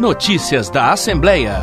Notícias da Assembleia.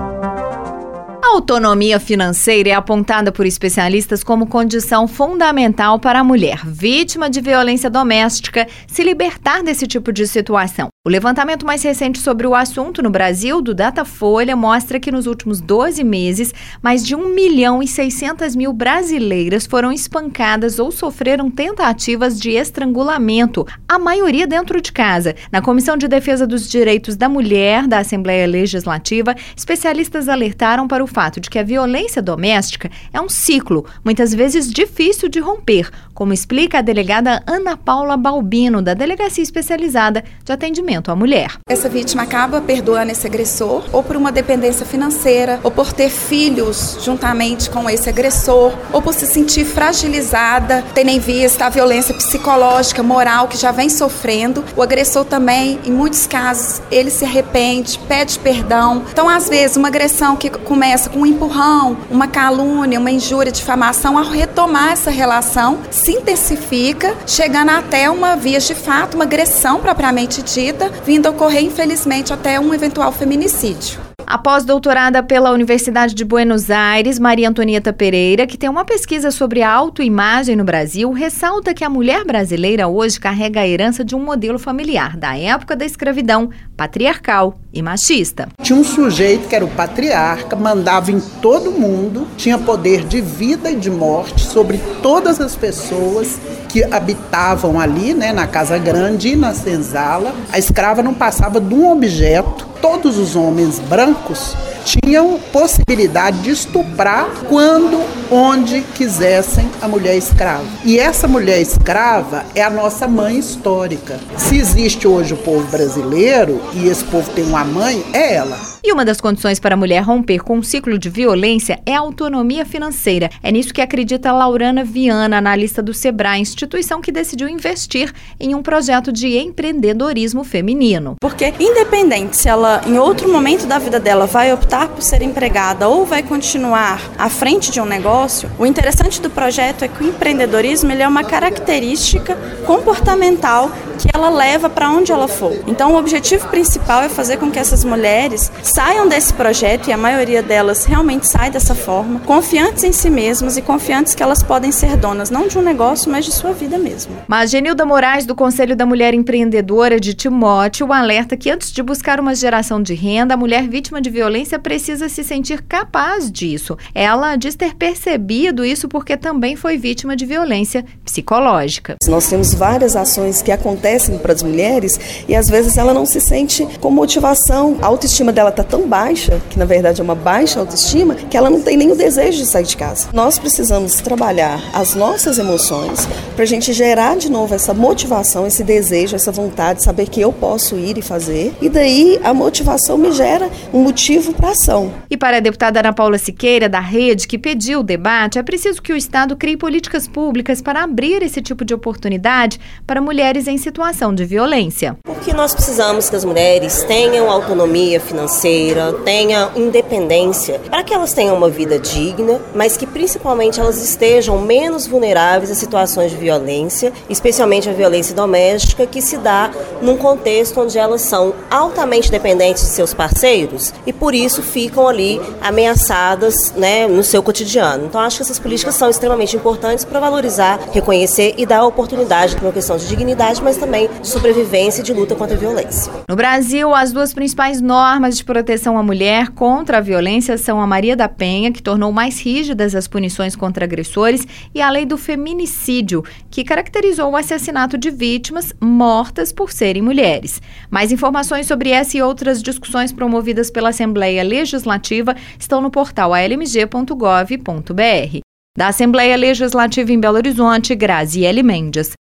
A autonomia financeira é apontada por especialistas como condição fundamental para a mulher vítima de violência doméstica se libertar desse tipo de situação. O levantamento mais recente sobre o assunto no Brasil, do Datafolha, mostra que nos últimos 12 meses, mais de 1.600.000 brasileiras foram espancadas ou sofreram tentativas de estrangulamento, a maioria dentro de casa. Na Comissão de Defesa dos Direitos da Mulher da Assembleia Legislativa, especialistas alertaram para o fato de que a violência doméstica é um ciclo, muitas vezes difícil de romper, como explica a delegada Ana Paula Balbino, da Delegacia Especializada de Atendimento à Mulher. Essa vítima acaba perdoando esse agressor, ou por uma dependência financeira, ou por ter filhos juntamente com esse agressor, ou por se sentir fragilizada, tendo em vista a violência psicológica, moral que já vem sofrendo. O agressor também, em muitos casos, ele se arrepende, pede perdão. Então, às vezes, uma agressão que começa com um empurrão, uma calúnia, uma injúria, difamação, ao retomar essa relação, se intensifica, chegando até uma vias de fato, uma agressão propriamente dita, vindo a ocorrer, infelizmente, até um eventual feminicídio. A pós-doutorada pela Universidade de Buenos Aires, Maria Antonieta Pereira, que tem uma pesquisa sobre a autoimagem no Brasil, ressalta que a mulher brasileira hoje carrega a herança de um modelo familiar da época da escravidão, patriarcal e machista. Tinha um sujeito que era o patriarca, mandava em todo mundo, tinha poder de vida e de morte sobre todas as pessoas que habitavam ali, na Casa Grande e na senzala. A escrava não passava de um objeto. Todos os homens brancos tinham possibilidade de estuprar quando, onde quisessem a mulher escrava. E essa mulher escrava é a nossa mãe histórica. Se existe hoje o povo brasileiro e esse povo tem uma mãe, é ela. E uma das condições para a mulher romper com um ciclo de violência é a autonomia financeira. É nisso que acredita Laurana Viana, analista do Sebrae, instituição que decidiu investir em um projeto de empreendedorismo feminino. Porque independente se ela, em outro momento da vida dela, vai optar por ser empregada ou vai continuar à frente de um negócio, o interessante do projeto é que o empreendedorismo ele é uma característica comportamental que ela leva para onde ela for. Então, o objetivo principal é fazer com que essas mulheres saiam desse projeto, e a maioria delas realmente sai dessa forma, confiantes em si mesmas e confiantes que elas podem ser donas, não de um negócio, mas de sua vida mesmo. Mas Genilda Moraes, do Conselho da Mulher Empreendedora de Timóteo, alerta que antes de buscar uma geração de renda, a mulher vítima de violência precisa se sentir capaz disso. Ela diz ter percebido isso porque também foi vítima de violência psicológica. Nós temos várias ações que acontecem para as mulheres e às vezes ela não se sente com motivação. A autoestima dela está tão baixa, que na verdade é uma baixa autoestima, que ela não tem nem o desejo de sair de casa. Nós precisamos trabalhar as nossas emoções para a gente gerar de novo essa motivação, esse desejo, essa vontade, saber que eu posso ir e fazer. E daí a motivação me gera um motivo para ação. E para a deputada Ana Paula Siqueira, da Rede, que pediu o debate, é preciso que o Estado crie políticas públicas para abrir esse tipo de oportunidade para mulheres em situação de violência. Porque nós precisamos que as mulheres tenham autonomia financeira, tenham independência, para que elas tenham uma vida digna, mas que principalmente elas estejam menos vulneráveis a situações de violência, especialmente a violência doméstica, que se dá num contexto onde elas são altamente dependentes de seus parceiros e por isso ficam ali ameaçadas, no seu cotidiano. Então acho que essas políticas são extremamente importantes para valorizar, reconhecer e dar oportunidade para uma questão de dignidade, mas também de sobrevivência e de luta contra a violência. No Brasil, as duas principais normas de proteção à mulher contra a violência são a Maria da Penha, que tornou mais rígidas as punições contra agressores, e a Lei do Feminicídio, que caracterizou o assassinato de vítimas mortas por serem mulheres. Mais informações sobre essa e outras discussões promovidas pela Assembleia Legislativa estão no portal almg.gov.br. Da Assembleia Legislativa em Belo Horizonte, Graziele Mendes.